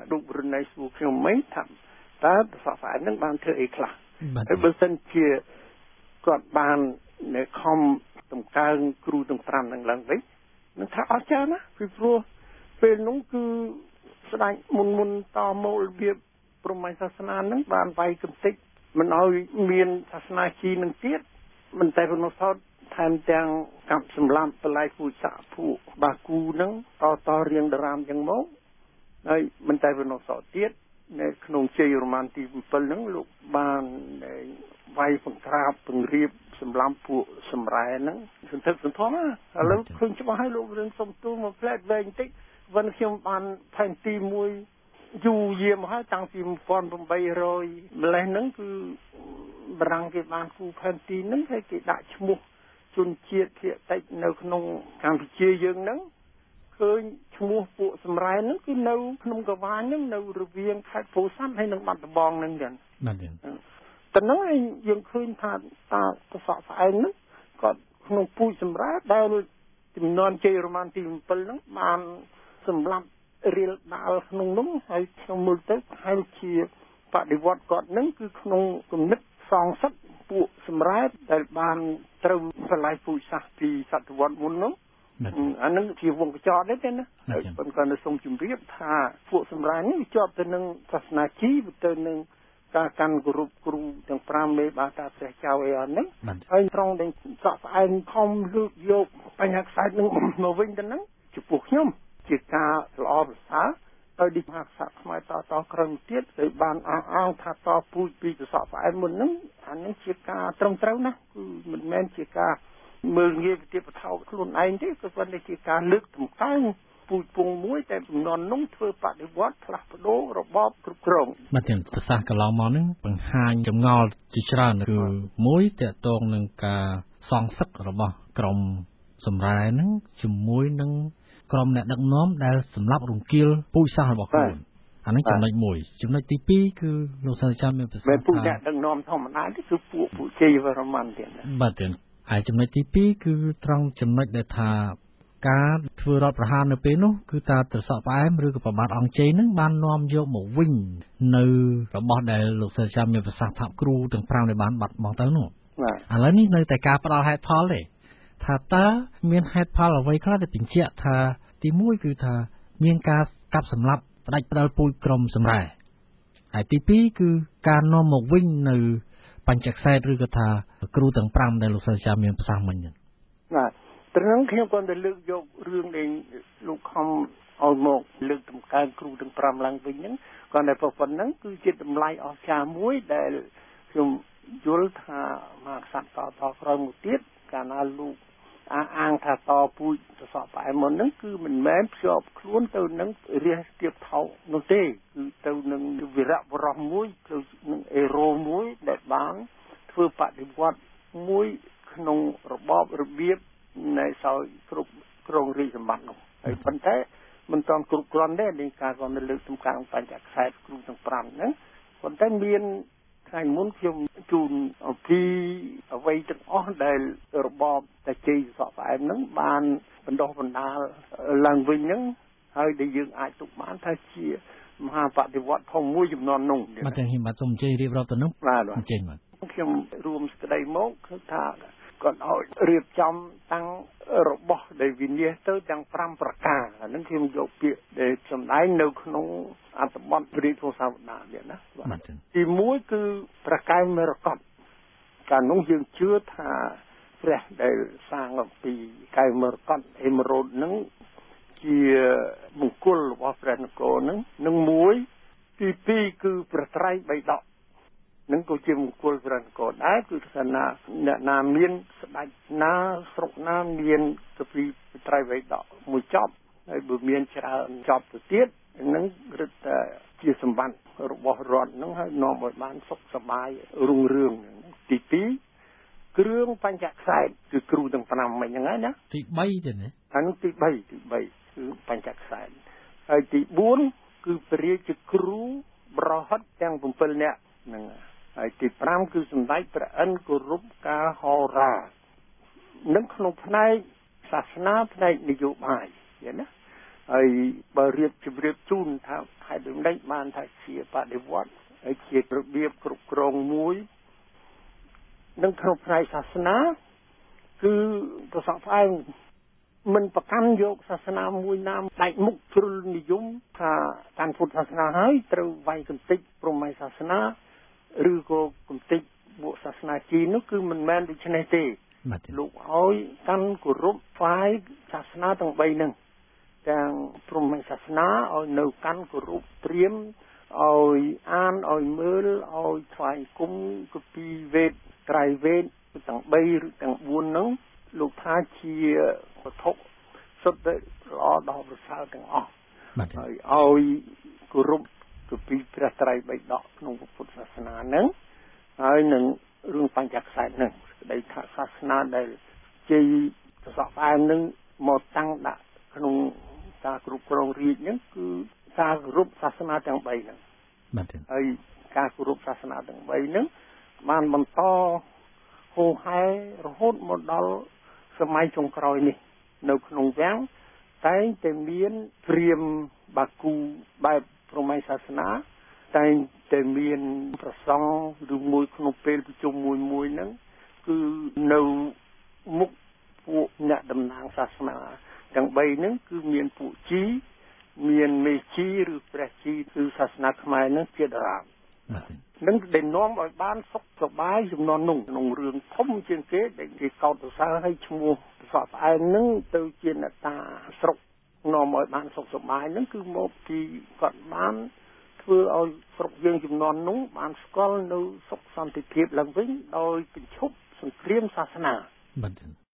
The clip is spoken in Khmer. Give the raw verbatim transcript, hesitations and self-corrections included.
រូបរណៃសួរខ្ញុំមិនថាតើប្រសពស្អែកនឹងបានធ្វើអីខ្លះហើយបើសិនជាគាត់បាននៅខំតម្កើងគ្រូទាំងfiveនឹងឡើងវិញនឹងថាអស្ចារ្យណាពីព្រោះពេលនោះគឺស្ដេចមុនមុនតមករបៀបព្រហ្មញ្ញសាសនានឹងបានវាយកំទេចមិនឲ្យមានសាសនាជីនឹងទៀតមិនតែប៉ុណ្ណោះសោតថែមទាំងកាប់សម្លាប់បល័យពូជសាភូបាគូនឹងតតរៀងដរាមយ៉ាងមកហើយមិនតែប៉ុណ្ណោះសោតទៀតនៅក្នុងជ័យរ៉ូម៉ានទីsevenហ្នឹងលោកបានវាយបង្ក្រាបពង្រៀបសម្លាប់ពួកសម្រែហ្នឹងសន្ធឹកសន្ធាប់ណាឥឡូវឃើញច្បាស់ហើយលោករឿងសុំទូមកផ្លែតវែងបន្តិចវិនខ្ញុំបានផែនទីមួយយូរយាមហើយតាំងពីeighteen hundredម្លេះហ្នឹងគឺបារាំងគេបានគូផែនទីហ្នឹងហើយគេដាក់ឈ្មោះជនជាតិភាគតិចនៅក្នុងកម្ពុជាយើងហ្នឹងឃើញឈ្មោះពួកសម្រែហ្នឹងគឺនៅក្នុងកវាញហ្នឹងនៅរវាងខេត្តពោធិ៍សាត់ហើយនិងបាត់ដំបងហ្នឹងចឹងបាទចឹងតែនោះយើងឃើញថាតាប្រសក់ស្អែកហ្នឹងគាត់ក្នុងពូជសម្រែដែលចំនួនជ័យរ៉ូម៉ានទីsevenហ្នឹងបានសម្រាប់រៀលដាល់ក្នុងនោះហើយខ្ញុំមើលទៅហើយជាបដិវត្តគាត់ហ្នឹងគឺក្នុងគំនិតសងសឹកពួកសម្រែដែលបានត្រូវបល័យពូជសាសន៍ពីសតវត្សមុននោះអានឹងជាវងកញ្ចក់ដែរទេណាហើយប៉ុន្តែនៅសូមជម្រាបថាពួកសម្រែនេះជាប់ទៅនឹងសាសនាជីទៅនឹងការកាន់គោរពគ្រូទាំងfiveមេបាតាព្រះចៅអីអស់ហ្នឹងហើយត្រង់ដែលសក់ស្អែកខំលើកយកបញ្ហាខ្សែនឹងមកវិញទៅហ្នឹងចំពោះខ្ញុំជាការល្អប្រសើរហើយឌីមហាក្សត្រខ្មែរតតក្រោយទៀតហើយបានអះអាងថាតពូជពីសក់ស្អែកមុនហ្នឹងអានេះជាការត្រឹមត្រូវណាគឺមិនមែនជាការមើលងាយវិទ្យាបថោកខ្លួនឯងទេគឺប៉ុន្តែជាការលើកតម្កើងពូជពងមួយតែចំនួននោះធ្វើបដិវត្តផ្លាស់ប្ដូររបបគ្រប់គ្រងបាទទាំងប្រសាសន៍កន្លងមកហ្នឹងបង្ហាញចម្ងល់ជាច្រើនគឺមួយតកតងនឹងការសងសឹករបស់ក្រមសម្រែហ្នឹងជាមួយនឹងក្រុមអ្នកដឹកនាំដែលសម្លាប់រង្គាលពូជសាសន៍របស់ខ្លួនអានេះចំណុចមួយចំណុចទីtwoគឺលោកសាស្ត្រាចារ្យមានប្រសាសន៍ថាពូជអ្នកដឹកនាំធម្មតានេះគឺពួកពួកជ័យវរ្ម័នទៀតបាទទាំងហើយចំណុចទីtwoគឺត្រង់ចំណុចដែលថាការធ្វើរដ្ឋប្រហារនៅពេលនោះគឺតាត្រសក់ផ្អែមឬក៏ប្របាទអង្គជ័យនឹងបាននាំយកមកវិញនៅរបស់ដែលលោកសាស្ត្រាចារ្យមានប្រសាសន៍ថាគ្រូទាំងfiveដែលបានបាត់បង់ទៅនោះឥឡូវនេះនៅតែការផ្ដល់ហេតុផលទេថាតើមានហេតុផលអ្វីខ្លះដែលបញ្ជាក់ថាទីoneគឺថាមានការកាប់សម្លាប់ផ្ដាច់ផ្ដាល់ពូជក្រុមសម្រែហើយទីtwoគឺការនាំមកវិញនៅបញ្ចក្សែតឬក៏ថាគ្រូទាំងfiveដែលលោកសាស្ត្រាចារ្យមានប្រសាសន៍មិញហ្នឹងបាទត្រង់ខ្ញុំគាត់ទៅលើកយករឿងដែលលោកខំឲ្យមកលើកតម្កើងគ្រូទាំងfiveឡើងវិញហ្នឹងគាត់តែប៉ុណ្្នឹងគឺជាតម្លៃអស្ចារ្យមួយដែលខ្ញុំយល់ថាមកសត្វតតក្រោយមកទៀតកាលណាលោកអាអាងថាតពូជសសក់ផ្អែមមុនហ្នឹងគឺមិនមែនភ្ជាប់ខ្លួនទៅនឹងរាជទៀបថោកនោះទេគឺទៅនឹងវីរៈបរោះមួយទៅនឹងអេរ៉ូមួយដែលបានធ្វើបដិវត្តមួយក្នុងរបបរបៀបនៃសោយគ្រប់គ្រងរាជសម្បត្តិនោះហើយប៉ុន្តែមិនទាន់គ្រប់គ្រាន់ទេនៃការគាត់នៅលើកសំខាន់បញ្ចក្សែតគ្រូទាំងfiveហ្នឹងប៉ុន្តែមានថ្ងៃមុនខ្ញុំជូនអំពីអ្វីទាំងអស់ដែលរបបតាជ័យសក់ផ្អែមហ្នឹងបានបណ្ដោះបណ្ដាលឡើងវិញហ្នឹងហើយដែលយើងអាចទុកបានថាជាមហាបដិវត្តន៍ធំមួយចំនួននោះបាទទាំងខ្ញុំបាទសូមអញ្ជើញរៀបរាប់ទៅនោះអញ្ជើញបាទខ្ញុំរួមសេចក្តីមកគឺថាគាត់ឲ្យរៀបចំតាំងរបស់ដែលវិនិច្ឆ័យទៅទាំងfiveប្រការអានឹងខ្ញុំយកពាក្យដែលសម្ដែងនៅក្នុងអត្ថបទព្រះរាជវង្សាវតារនេះណាទីoneគឺប្រកែកមរកតកាលនោះយើងជឿថាព្រះដែលសាងអំពីកែវមរកតអេមរ៉ូតនឹងជាមង្គលរបស់ព្រះនគរនឹងនឹងមួយទីtwoគឺប្រត្រៃបៃដកនឹងក៏ជាមង្គលព្រះនគរដែរគឺថាណាអ្នកណាមានស្ដេចណាស្រុកណាមានទៅពីត្រៃបៃដកមួយចប់ហើយបើមានច្រើនចប់ទៅទៀតនឹងរឹតតែជាសម្បត្តិរបស់រដ្ឋនឹងហើយនាំឲ្យបានសុខសប្បាយរុងរឿងទីtwoគ្រឿងបញ្ចក្សែតគឺគ្រូទាំងfiveមិញហ្នឹងហើយណាទីthreeទេណាអានោះទីthreeទីthreeគឺបញ្ចក្សែតហើយទីfourគឺព្រះរាជគ្រូបរហិតទាំងsevenនាក់ហ្នឹងហើយទីfiveគឺសម្ដេចព្រះឥន្ទគោរពការហោរានឹងក្នុងផ្នែកសាសនាផ្នែកនយោបាយឃើញណាហើយបើរៀបជម្រាបជូនថាហេតុដូចម្ដេចបានថាជាបដិវត្តន៍ហើយជារបៀបគ្រប់គ្រងមួយនឹងក្នុងផ្នែកសាសនាគឺប្រសពផ្អែមមិនប្រកាន់យកសាសនាមួយណាដាច់មុខជ្រុលនិយមថាតាមពុទ្ធសាសនាហើយត្រូវវាយកន្តិចព្រហ្មញ្ញសាសនាឬក៏កន្តិចពួកសាសនាจีนនោះគឺមិនមែនដូច្នេះទេលោកឲ្យកាន់គោរពថ្វាយសាសនាទាំងបីហ្នឹងទាំងព្រហ្មញ្ញសាសនាឲ្យនៅកាន់គោរពត្រៀមឲ្យអានឲ្យមើលឲ្យថ្វាយគុំគម្ពីរវេទត្រៃវេទទាំងបីឬទាំងបួនហ្នឹងលោកថាជាវត្ថុសុទ្ធតែល្អដល់ប្រសើរទាំងអស់ហើយឲ្យគោរពគម្ពីរព្រះត្រៃបិដកក្នុងពុទ្ធសាសនាហ្នឹងហើយនឹងរឿងបញ្ចក្សែតហ្នឹងស្ដីថាសាសនាដែលជាសសរផ្អែមនឹងមកតាំងដាក់ក្នុងការគ្រប់គ្រងរាជហ្នឹងគឺការគោរពសាសនាទាំងបីហ្នឹងបាទហើយការគោរពសាសនាទាំងបីហ្នឹងបានបន្តហូរហែរហូតមកដល់សម័យចុងក្រោយនេះនៅក្នុងវាំងតែងតែមានព្រាហ្មណ៍បាគូបែបព្រហ្មញ្ញសាសនាតែងតែមានប្រសង់ឬមួយក្នុងពេលប្រជុំមួយមួយហ្នឹងគឺនៅមុខពួកអ្នកតំណាងសាសនាទាំងបីហ្នឹងគឺមានពួកជីមានមេជីឬព្រះជីគឺសាសនាខ្មែរហ្នឹងជាតារានឹងដែលនាំឲ្យបានសុខសប្បាយចំនួននោះក្នុងរឿងធំជាងគេដែលគេកោតសរសើរឲ្យឈ្មោះសក់ផ្អែមហ្នឹងទៅជាអ្នកតាស្រុកនាំឲ្យបានសុខសប្បាយហ្នឹងគឺមកពីគាត់បានធ្វើឲ្យស្រុកយើងចំនួននោះបានស្គាល់នៅសុខសន្តិភាពឡើងវិញដោយបញ្ឈប់សង្គ្រាមសាសនាបាទ